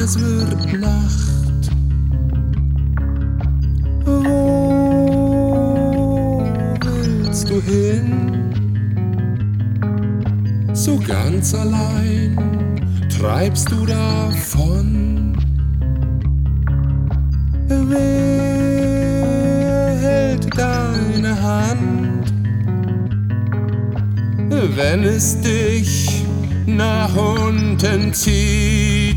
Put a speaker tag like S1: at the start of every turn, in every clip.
S1: es wird Nacht. Wo willst du hin? So ganz allein treibst du davon. Wer hält deine Hand, wenn es dich nach unten zieht?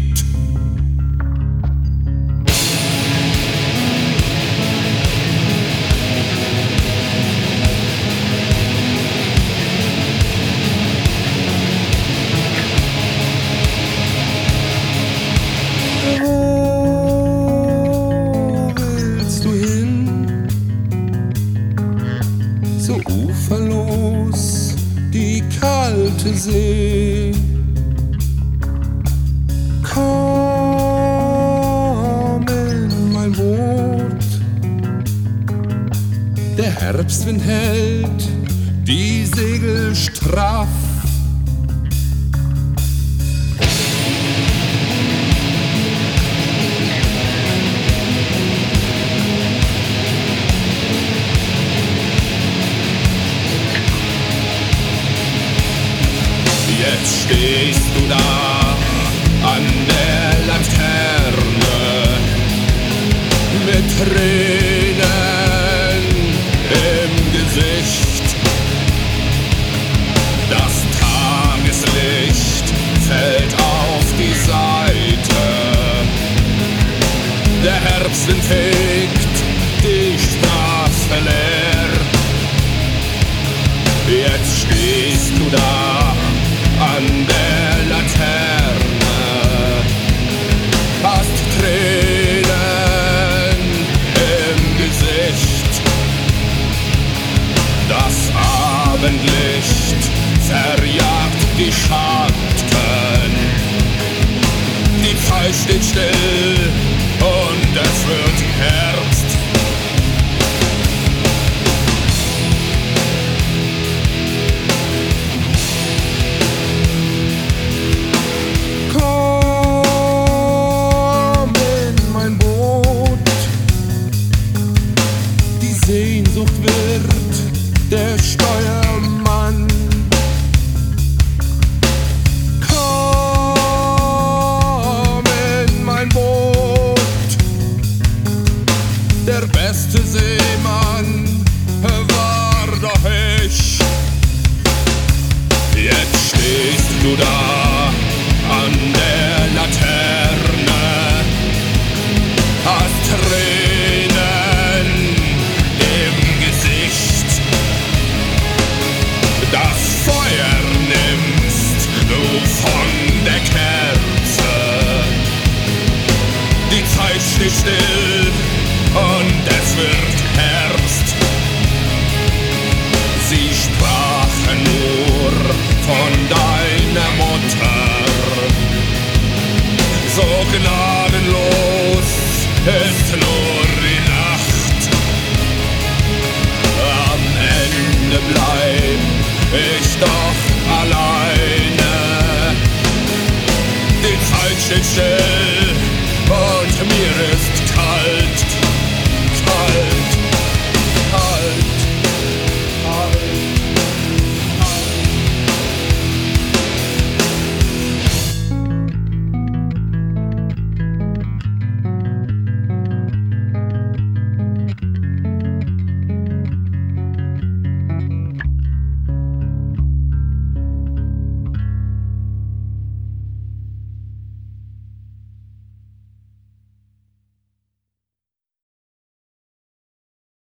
S1: Wo willst du hin? So uferlos die kalte See. Komm in mein Boot. Der Herbstwind hält die Segel straff. Jetzt stehst du da an der Laterne mit Tränen im Gesicht. Das Tageslicht fällt auf die Seite. Der Herbstwind fegt die Straße leer. Jetzt stehst du da an der Laterne, hast Tränen im Gesicht. Das Abendlicht verjagt die Schatten. Die Zeit steht still und es wird Herbst. Sehnsucht wird der Steuermann. Komm in mein Boot. Der beste Seemann war doch ich. Jetzt stehst du da an der Laterne, hast Tränen im Gesicht. Das Feuer nimmst du von der Kerze. Die Zeit steht still und es wird Herbst. Sie sprachen nur von deiner Mutter. So gnadenlos ist nur die Nacht. Am Ende bleib ich doch alleine. Die Zeit steht still